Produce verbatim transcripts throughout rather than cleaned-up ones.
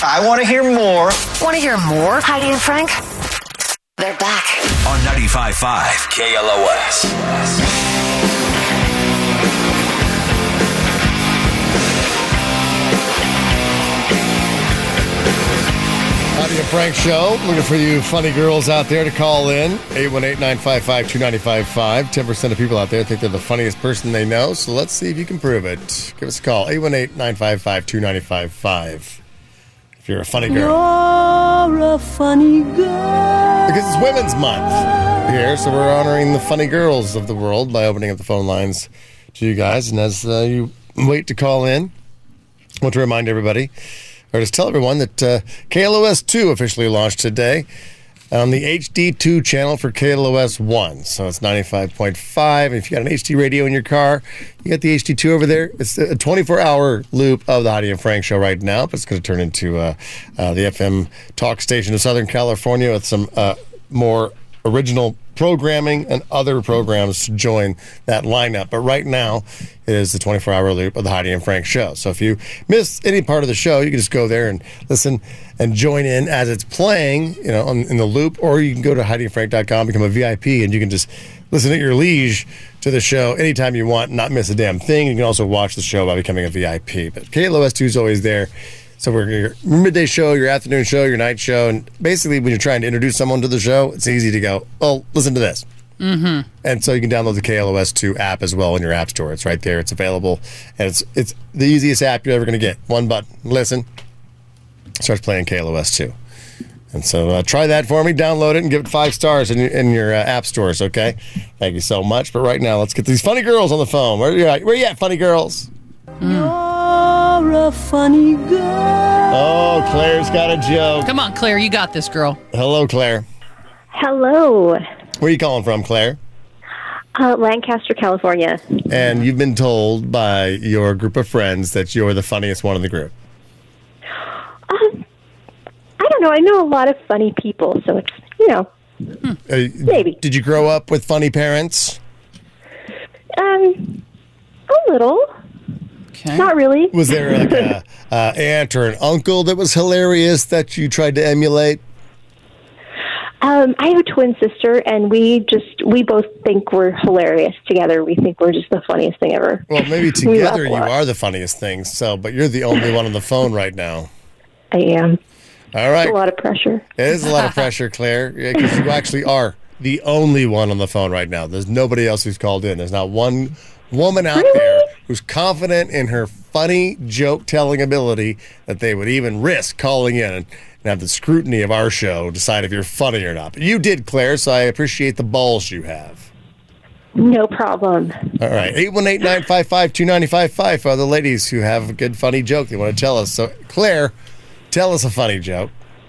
I want to hear more. Want to hear more? Heidi and Frank? They're back. On ninety-five point five K L O S. Heidi and Frank Show. Looking for you funny girls out there to call in. eight one eight, nine five five, two nine five five. ten percent of people out there think they're the funniest person they know, so let's see if you can prove it. Give us a call. eight one eight, nine five five, two nine five five. If you're a funny girl. You're a funny girl. Because it's Women's Month here, so we're honoring the funny girls of the world by opening up the phone lines to you guys. And as uh, you wait to call in, I want to remind everybody, or just tell everyone that uh, K L O S two officially launched today on the H D two channel for K L O S one. So it's ninety-five point five. And if you got an H D radio in your car, you got the H D two over there. It's a twenty-four hour loop of the Heidi and Frank Show right now, but it's going to turn into uh, uh, the F M talk station of Southern California with some uh, more original programming and other programs to join that lineup. But right now, it is the twenty-four hour loop of the Heidi and Frank Show. So if you miss any part of the show, you can just go there and listen and join in as it's playing, you know, on, in the loop, or you can go to Heidi and Frank dot com, become a V I P, and you can just listen at your liege to the show anytime you want, not miss a damn thing. You can also watch the show by becoming a V I P. But K L O S two is always there. So we're your midday show, your afternoon show, your night show, and basically when you're trying to introduce someone to the show, it's easy to go, oh, listen to this. Mm-hmm. And so you can download the K L O S two app as well in your app store. It's right there. It's available. And it's it's the easiest app you're ever going to get. One button. Listen. Starts playing K L O S two. And so uh, try that for me. Download it and give it five stars in your, in your uh, app stores, okay? Thank you so much. But right now, let's get these funny girls on the phone. Where are you at? Where are you at, funny girls? You're a funny girl. Oh, Claire's got a joke. Come on, Claire. You got this, girl. Hello, Claire. Hello. Where are you calling from, Claire? Uh, Lancaster, California. And you've been told by your group of friends that you're the funniest one in the group. Um, I don't know. I know a lot of funny people, so it's, you know, hmm. uh, maybe. Did you grow up with funny parents? Um, a little. Okay. Not really. Was there like a uh, aunt or an uncle that was hilarious that you tried to emulate? Um, I have a twin sister, and we just, we both think we're hilarious together. We think we're just the funniest thing ever. Well, maybe together you are the funniest thing, so, but you're the only one on the phone right now. I am. All right. It's a lot of pressure. It is a lot of pressure, Claire, because you actually are the only one on the phone right now. There's nobody else who's called in. There's not one woman out really? there who's confident in her funny joke-telling ability that they would even risk calling in and have the scrutiny of our show decide if you're funny or not. But you did, Claire, so I appreciate the balls you have. No problem. All right. eight one eight, nine five five, two nine five five for the ladies who have a good, funny joke they want to tell us. So, Claire, tell us a funny joke.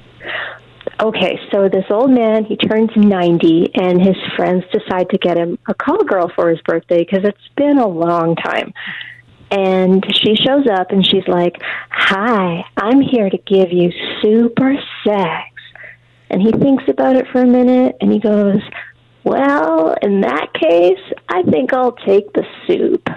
Okay, so this old man, he turns ninety, and his friends decide to get him a call girl for his birthday because it's been a long time. And she shows up, and she's like, hi, I'm here to give you super sex. And he thinks about it for a minute, and he goes, well, in that case, I think I'll take the soup.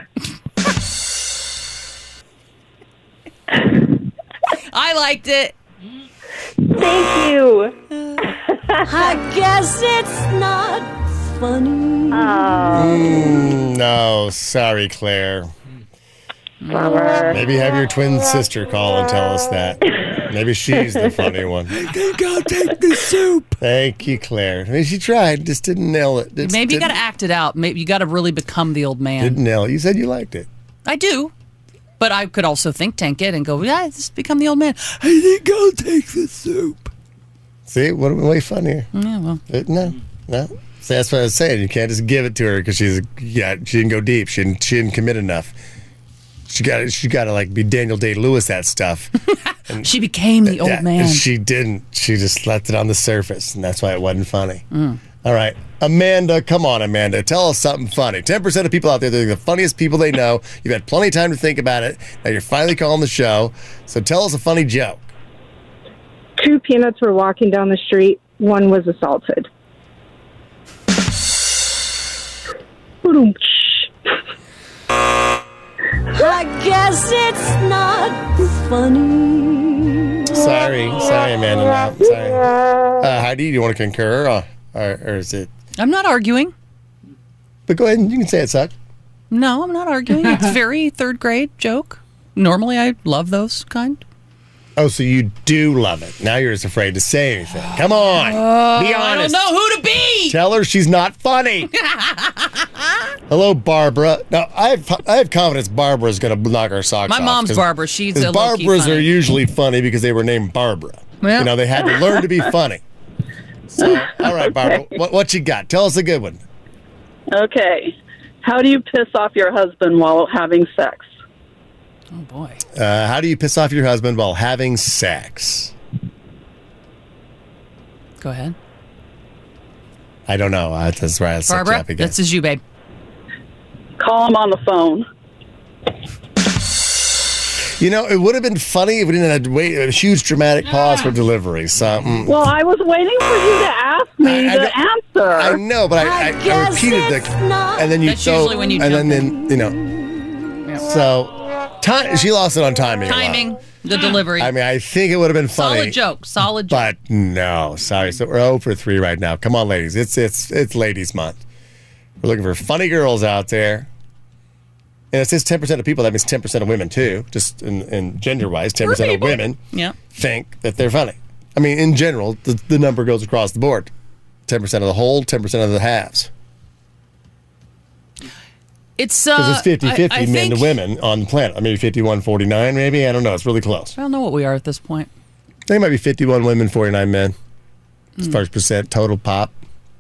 I liked it. Thank you. I guess it's not funny. Oh. Mm, no, sorry, Claire. Bummer. Maybe have your twin sister call and tell us that. Maybe she's the funny one. I think I'll take the soup. Thank you, Claire. I mean, she tried, just didn't nail it. Just Maybe you got to didn't- act it out. Maybe you got to really become the old man. Didn't nail it. You said you liked it. I do. But I could also think tank it and go, yeah, just become the old man. I think I'll take the soup. See, what way funnier. Yeah, well. Uh, no, no. See, that's what I was saying. You can't just give it to her because she's yeah, she didn't go deep. She didn't she didn't commit enough. She got she got to like be Daniel Day-Lewis that stuff. And, she became the old yeah, man. and she didn't. She just left it on the surface, and that's why it wasn't funny. Mm. All right, Amanda, come on, Amanda, tell us something funny. Ten percent of people out there, they're the funniest people they know. You've had plenty of time to think about it. Now you're finally calling the show, so tell us a funny joke. Two peanuts were walking down the street. One was assaulted. I guess it's not funny. Sorry, sorry, Amanda. No, sorry. Uh, Heidi, do you want to concur, or, or, or is it? I'm not arguing. But go ahead and you can say it sucked. No, I'm not arguing. It's very third grade joke. Normally, I love those kind. Oh, so you do love it. Now you're just afraid to say anything. Come on. Uh, be honest. I don't know who to be. Tell her she's not funny. Hello, Barbara. Now, I have, I have confidence Barbara's going to knock our socks My off. mom's Barbara. She's a low-key Barbaras funny. are usually funny because they were named Barbara. Well. You know, they had to learn to be funny. So, all right, Barbara, what, what you got? Tell us a good one. Okay. How do you piss off your husband while having sex? Oh, boy. Uh, how do you piss off your husband while having sex? Go ahead. I don't know. Uh, that's right. That's Barbara, this is you, babe. Call him on the phone. You know, it would have been funny if we didn't have to wait a huge dramatic pause for delivery. So, mm. Well, I was waiting for you to ask me I- I the know- answer. I know, but I, I, I, guess repeated the, it's not- and then you That's so, usually when you and then, jump then you know, so time. She lost it on timing. a lot. Timing, the delivery. I mean, I think it would have been funny. Solid joke. Solid joke. But no, sorry. So we're zero for three right now. Come on, ladies. It's it's it's Ladies Month. We're looking for funny girls out there. And it says ten percent of people. That means ten percent of women, too. Just in, in gender-wise, ten percent of people. women Yeah. think that they're funny. I mean, in general, the, the number goes across the board. ten percent of the whole, ten percent of the halves. It's uh, Because it's fifty-fifty I- I men think- to women on the planet. I mean, fifty-one forty-nine, maybe? I don't know. It's really close. I don't know what we are at this point. I think it might be fifty-one women, forty-nine men. As Mm. far as percent total pop.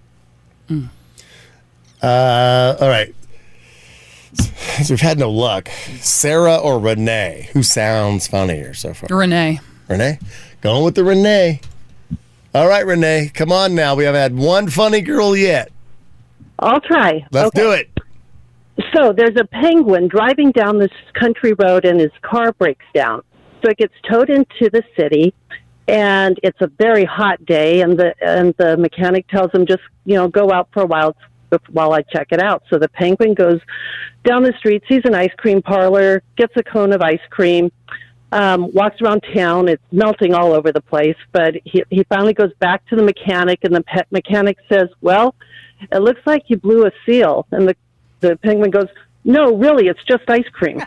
Uh, all right. So we've had no luck. Sarah or Renee? Who sounds funnier so far? Renee. Renee? Going with the Renee. All right, Renee. Come on now. We haven't had one funny girl yet. I'll try. Let's Okay. do it. So there's a penguin driving down this country road and his car breaks down. So it gets towed into the city and it's a very hot day and the and the mechanic tells him just, you know, go out for a while while I check it out. So the penguin goes down the street, sees an ice cream parlor, gets a cone of ice cream, um, walks around town. It's melting all over the place, but he he finally goes back to the mechanic and the pet mechanic says, "Well, it looks like you blew a seal." And the The penguin goes, "No, really, it's just ice cream."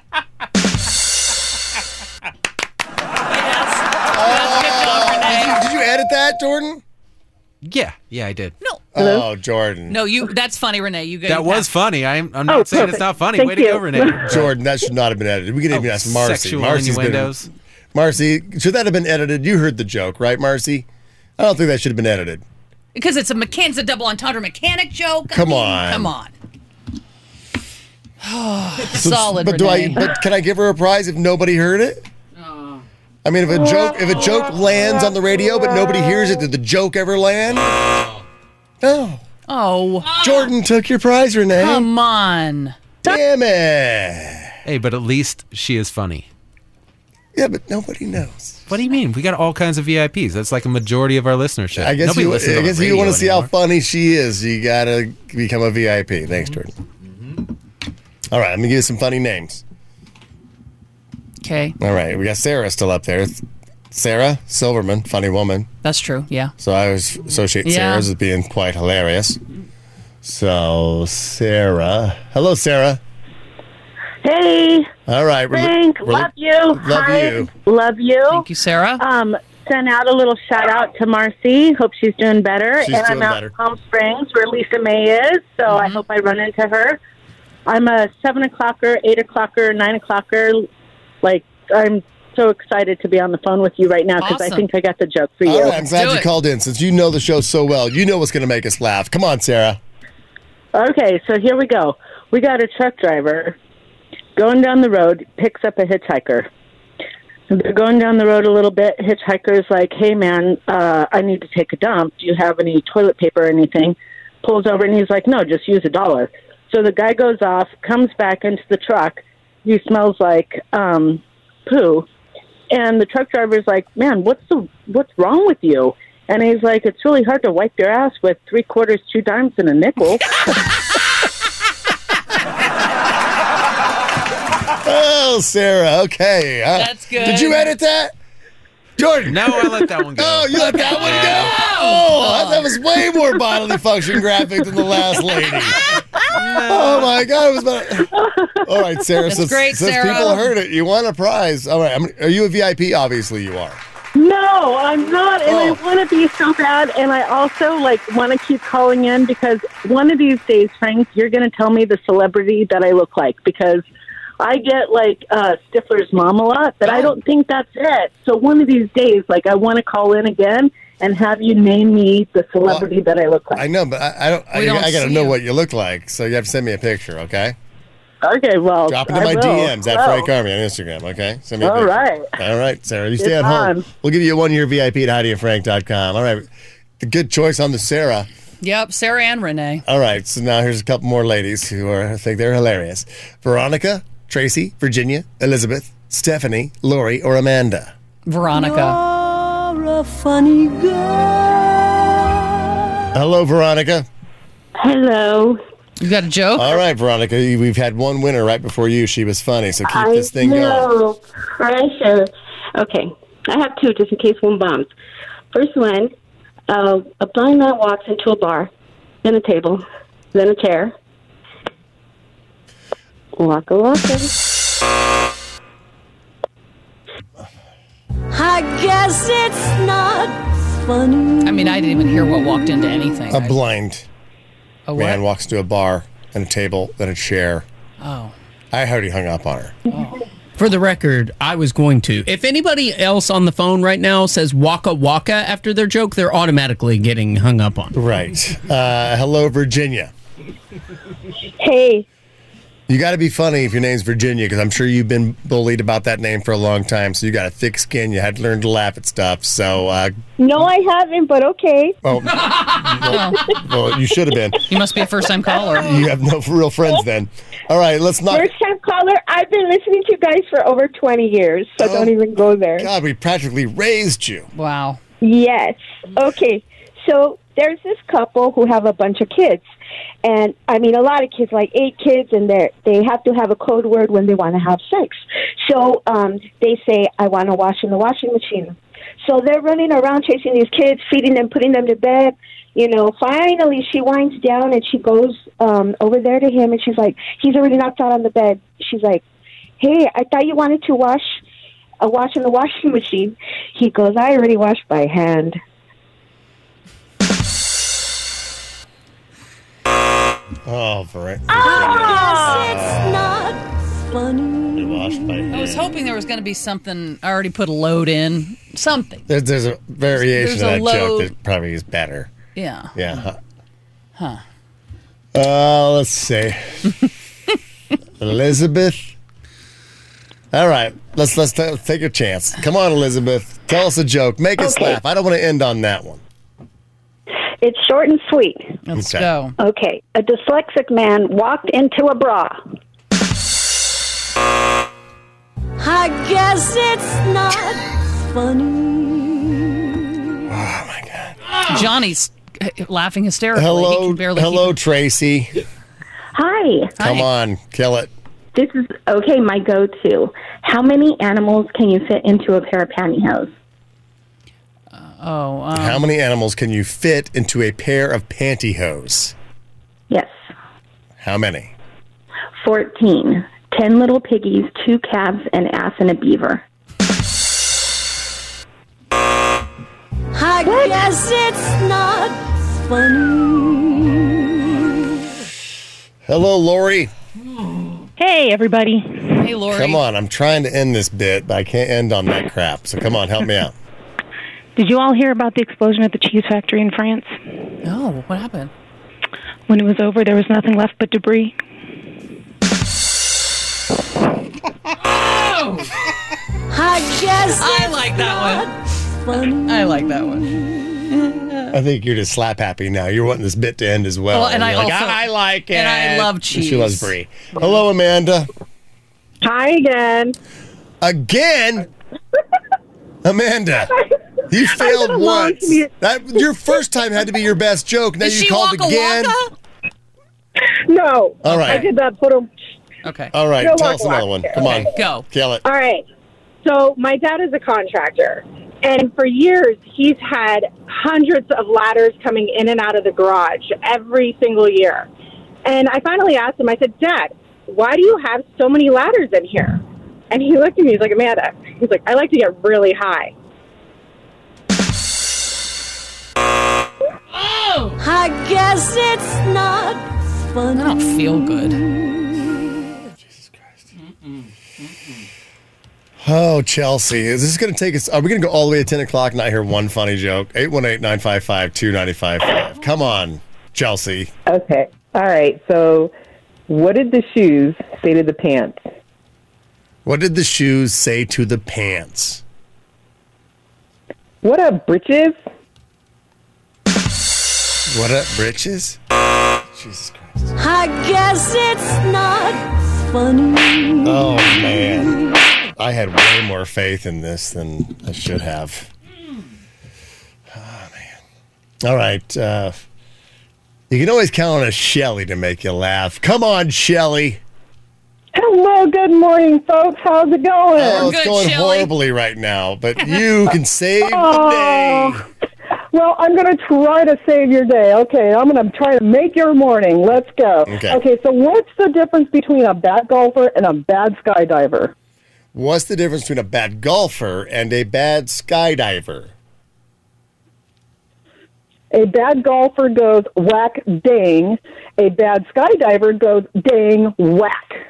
Did you, did you edit that, Jordan? Yeah, yeah, I did. No. Oh, Jordan. No, you. That's funny, Renee. You. That you was passed. funny. I'm, I'm not Oh, saying perfect. it's not funny. Thank Way to you. go, Renee. Jordan, that should not have been edited. We could even Oh, ask Marcy. sexual Marcy's gonna- innuendos. Marcy, should that have been edited? You heard the joke, right, Marcy? I don't think that should have been edited. Because it's a mechan- it's a double entendre mechanic joke. I Come mean, on. Come on. So- Solid, But do I? Renee. But can I give her a prize if nobody heard it? I mean, if a joke if a joke lands on the radio but nobody hears it, did the joke ever land? No. Oh, Jordan took your prize, Renee. come on. Damn it. Hey, but at least she is funny. Yeah, but nobody knows. What do you mean? We got all kinds of V I Ps. That's like a majority of our listenership. I guess Nobody you, listens I on guess the you want to radio see how anymore. funny she is. You gotta become a V I P. Thanks, Jordan. All right, let me give you some funny names. Okay, All right, we got Sarah still up there. Sarah Silverman, funny woman. that's true. Yeah. So I always associate Yeah. Sarah's as being quite hilarious. So Sarah, hello, Sarah. Hey, All right, we're- Frank, we're- love you. Love Hi, you. love you. Thank you, Sarah. Um, send out a little shout out to Marcy. Hope she's doing better. She's and I'm doing out better. in Palm Springs where Lisa May is, so I hope I run into her. I'm a seven o'clocker, eight o'clocker, nine o'clocker. Like I'm so excited to be on the phone with you right now because Awesome. I think I got the joke for All you. right, I'm glad do you it. called in since you know the show so well. You know what's going to make us laugh. Come on, Sarah. Okay, so here we go. We got a truck driver going down the road, picks up a hitchhiker. They're going down the road a little bit. Hitchhiker's like, "Hey, man, uh, I need to take a dump. Do you have any toilet paper or anything?" Pulls over, and he's like, "No, just use a dollar." So the guy goes off, comes back into the truck. He smells like um, poo. And the truck driver's like, "Man, what's the what's wrong with you?" And he's like, "It's really hard to wipe your ass with three quarters, two dimes, and a nickel." Oh, Sarah. Okay. Uh, That's good. Did you edit that? Jordan. No, I let that one go. Oh, you let that one go? Oh, that was way more bodily function graphic than the last lady. Oh, my God. It was about... All right, Sarah. That's since, great, since Sarah. people heard it, you won a prize. All right. I'm, are you a V I P? Obviously, you are. No, I'm not, and Oh. I want to be so bad, and I also like want to keep calling in because one of these days, Frank, you're going to tell me the celebrity that I look like because I get like uh, Stifler's mom a lot, but I don't think that's it. So one of these days, like I want to call in again and have you name me the celebrity Well, that I look like. I know, but I, I don't. I, We don't I got to see know you. what you look like, so you have to send me a picture, okay? Okay, well, Drop into I my will. D Ms at Well, Frank Army on Instagram, okay? Send me a All picture. right. All right, Sarah. You stay It's at home. on. We'll give you a one-year V I P at Heidi and Frank dot com. All right. The good choice on the Sarah. Yep, Sarah and Renee. All right. So now here's a couple more ladies who are I think they're hilarious. Veronica, Tracy, Virginia, Elizabeth, Stephanie, Lori, or Amanda. Veronica. You're a funny girl. Hello, Veronica. Hello. You got a joke? All right, Veronica. you- We've had one winner right before you. She was funny, so keep I this thing going. know. Pressure. Okay. I have two just in case one bombs. First one, uh, a blind man walks into a bar, then a table, then a chair. Waka waka. I guess it's not funny. I mean, I didn't even hear what walked into anything. A I- blind a man what? walks to a bar and a table, then a chair. Oh. I already hung up on her. For the record, I was going to. If anybody else on the phone right now says waka waka after their joke, they're automatically getting hung up on. Right. Uh, hello, Virginia. Hey. You got to be funny if your name's Virginia, because I'm sure you've been bullied about that name for a long time. So you got a thick skin. You had to learn to laugh at stuff. So, uh, No, I haven't, but okay. oh, well, well, you should have been. You must be a first-time caller. You have no real friends then. All right, let's not. First time caller, I've been listening to you guys for over twenty years, so Oh, don't even go there. God, we practically raised you. Wow. Yes. Okay. So there's this couple who have a bunch of kids. And I mean, a lot of kids, like eight kids, and they they have to have a code word when they want to have sex. So um, they say, I want to wash in the washing machine. So they're running around chasing these kids, feeding them, putting them to bed. You know, finally she winds down and she goes um, over there to him, and she's like, he's already knocked out on the bed. She's like, hey, I thought you wanted to wash a wash in the washing machine. He goes, I already washed by hand. Oh, for it. I guess it's not funny. Washed by hand. I was hoping there was going to be something. I already put a load in. Something. There's, there's a variation There's of a that joke load. that probably is better. Yeah. Yeah. Huh. Uh, let's see. Elizabeth. All right, let's let's t- take a chance. Come on, Elizabeth. Tell us a joke. Make us Okay. laugh. I don't want to end on that one. It's short and sweet. Let's Okay. go. Okay. A dyslexic man walked into a bra. I guess it's not funny. Oh my God. Johnny's uh, laughing hysterically. He Hello, can barely hello, keep- Tracy. Hi. Come Hi. on, kill it. This is, okay, my go-to. How many animals can you fit into a pair of pantyhose? Oh, um, How many animals can you fit into a pair of pantyhose? Yes. How many? fourteen. Ten little piggies, two calves, an ass, and a beaver. I guess it's not funny. Hello, Lori. Hey, everybody. Hey, Lori. Come on, I'm trying to end this bit, but I can't end on that crap. So come on, help me out. Did you all hear about the explosion at the cheese factory in France? No, what happened? When it was over, there was nothing left but debris. Oh! I guess I it's like that not funny. I like that one. I think you're just slap happy now. You're wanting this bit to end as well. Well, and I you're like, also- I like it. and I love And cheese. She loves brie. Hello, Amanda. Hi again. Again? Amanda, you failed been alone once. to me- That, your first time had to be your best joke. Now Is you she called Waka again. Waka? No. All right. I did that. Put them. Okay. All right, No tell Waka us another one. Waka. Come on. Go. Kill it. All right. So my dad is a contractor, And for years, he's had hundreds of ladders coming in and out of the garage every single year. And I finally asked him, I said, Dad, why do you have so many ladders in here? And he looked at me, he's like, Amanda, he's like, I like to get really high. Oh! I guess it's not funny. I don't feel good. Oh, Chelsea. Is this going to take us? Are we going to go all the way to ten o'clock and not hear one funny joke? eight one eight, nine five five, two nine five five. Come on, Chelsea. Okay. All right. So, what did the shoes say to the pants? What did the shoes say to the pants? What up, britches? What up, britches? Jesus Christ. I guess it's not funny. Oh, man. I had way more faith in this than I should have. Oh, man. All right. Uh, you can always count on a Shelly to make you laugh. Come on, Shelly. Hello, good morning, folks. How's it going? Oh, it's going horribly right now, but you can save the day. Well, I'm going to try to save your day. Okay, I'm going to try to make your morning. Let's go. Okay. Okay, so what's the difference between a bad golfer and a bad skydiver? What's the difference between a bad golfer and a bad skydiver? A bad golfer goes whack dang. A bad skydiver goes dang whack.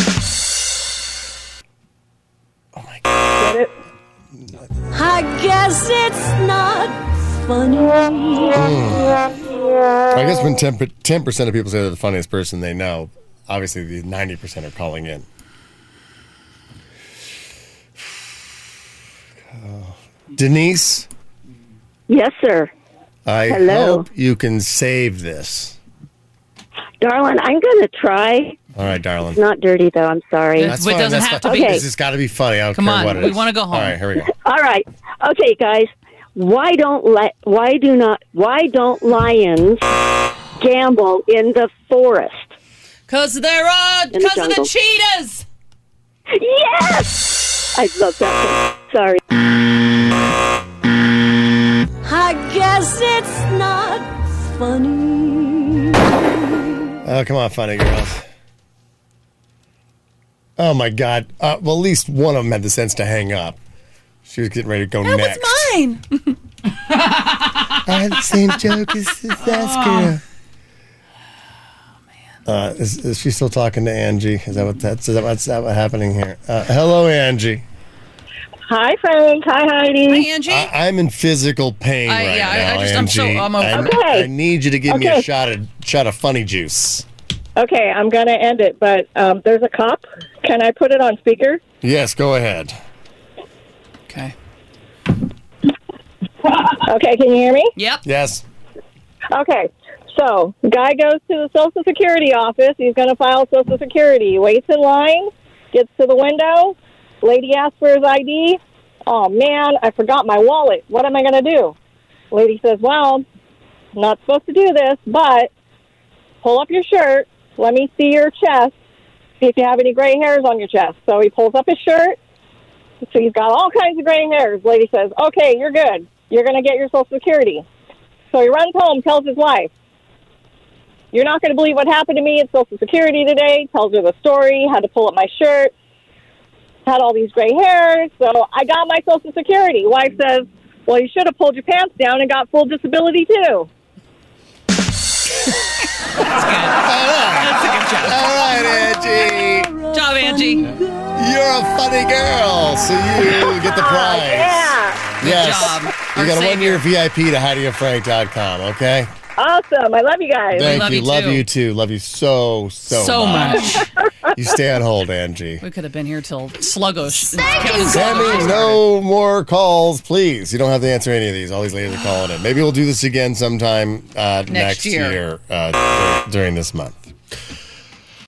Oh my God. Get it? I guess it's not funny. Mm. I guess when ten percent of people say they're the funniest person they know, obviously the ninety percent are calling in. Oh. Denise? Yes, sir. I Hello. hope you can save this. Darling, I'm going to try. All right, darling. It's not dirty, though. I'm sorry. That's fine. That's fine. Okay. This has got to be funny. I don't Come care on, what it we is. wanna go home. All right, here we go. All right. Okay, guys. Why don't li- why do not why don't lions gamble in the forest? Because they're uh, In the because of the jungle. cheetahs. Yes! I love that one. Sorry. I guess it's not funny. Oh, come on, funny girls. Oh, my God. Uh, well, at least one of them had the sense to hang up. She was getting ready to go That next. was mine. I had the same joke as this last girl. Uh, is, is she still talking to Angie? Is that what that's is that what's that what happening here? Uh, hello, Angie. Hi, Frank. Hi, Heidi. Hi, Angie. I, I'm in physical pain I- right yeah, I- now, I just- I'm so- Angie. I'm over- I, Okay. I need you to give me a Okay. shot of shot of funny juice. Okay, I'm going to end it, but um, there's a cop. Can I put it on speaker? Yes, go ahead. Okay. Okay, can you hear me? Yep. Yes. Okay, so guy goes to the Social Security office. He's going to file Social Security. He waits in line, gets to the window. Lady asks for his I D. Oh, man, I forgot my wallet. What am I going to do? Lady says, well, I'm not supposed to do this, but pull up your shirt. Let me see your chest. See if you have any gray hairs on your chest. So he pulls up his shirt. So he's got all kinds of gray hairs. Lady says, okay, you're good. You're going to get your Social Security. So he runs home, tells his wife, you're not going to believe what happened to me at Social Security today. Tells her the story, had to pull up my shirt, had all these gray hairs. So I got my Social Security. Wife says, well, you should have pulled your pants down and got full disability too. That's good. That's a good job. All right, Angie. Good job, Angie. You're a funny girl, so you get the prize. Yeah. Yes. job. You Our got a savior. one-year V I P to Heidi and Frank dot com, okay? Awesome. I love you guys. Thank love you. you love too. you too. Love you so, so, So much. You stay on hold, Angie. We could have been here till sluggish. Sammy, no more calls, please. You don't have to answer any of these. All these ladies are calling in. Maybe we'll do this again sometime uh, next, year. year, uh, dur- during this month.